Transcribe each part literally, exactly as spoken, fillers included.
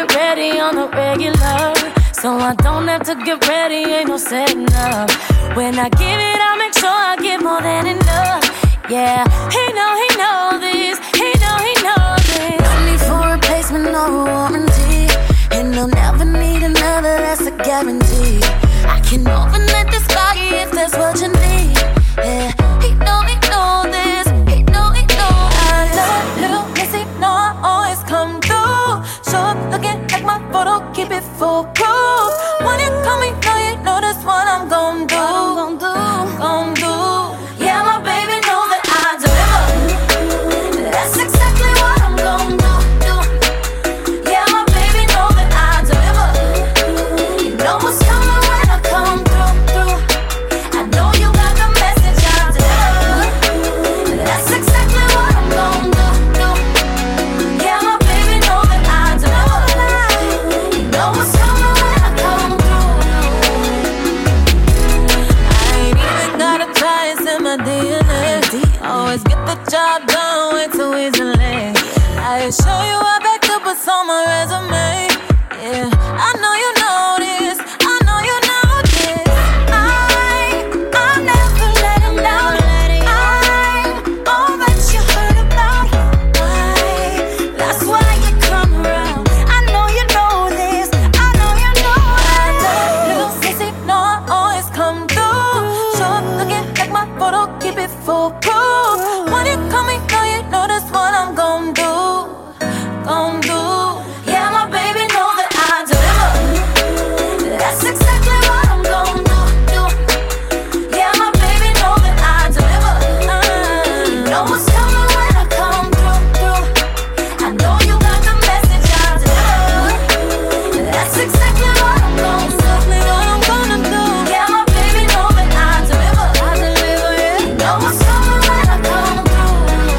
it ready on the regular, so I don't have to get ready, ain't no setting up. When I give it, I make sure I give more than enough. Yeah, he know, he know this, he know, he know this. No need for replacement or a warranty, and he'll never need another, that's a guarantee. I can overnight this body if that's what you need. Yeah, he know, he know this, he know, he know I love little missy, know I always come through. Show up looking like my photo, keep it foolproof. When you call me, know you know that's what I'm gon' do, gon' do, gon' do. Yeah, my baby knows that I deliver. That's exactly what I'm gon' do, do. Yeah, my baby knows that I deliver. You know what's coming when I come through, through. I know you got the message, I deliver. That's exactly what I'm gon' do, do. Yeah, my baby knows that I deliver. You know what's coming when I come through. I ain't even gotta try, it's in my D N A. Always get the job done way too easily. I show you I backed up what's on my resume. Yeah, I know you know this, I know you know this. I, I'll never let him down. I'm all that you heard about. I, that's why you come around. I know you know this, I know you know I love little sissy, know I always come through. Show up looking like my photo, keep it foolproof. When you call me, know you know that's what I'm gon' do, gon' do. Yeah, my baby know that I deliver. That's exactly what I'm gon' do, do. Yeah, my baby know that I deliver. Uh, you know what's coming when I come through, through. I know you got the message, I deliver. That's exactly what I'm gon' do, what I'm gonna do. Yeah, my baby know that I deliver, I deliver. Yeah, you know what's coming when I come through.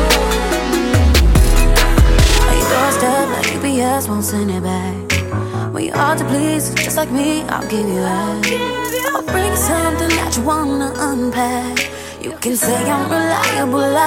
On your doorstep like U P S won't send it back. When you're hard to please, just like me, I'll give you that. I'll bring something that you wanna unpack. You can say I'm reliable,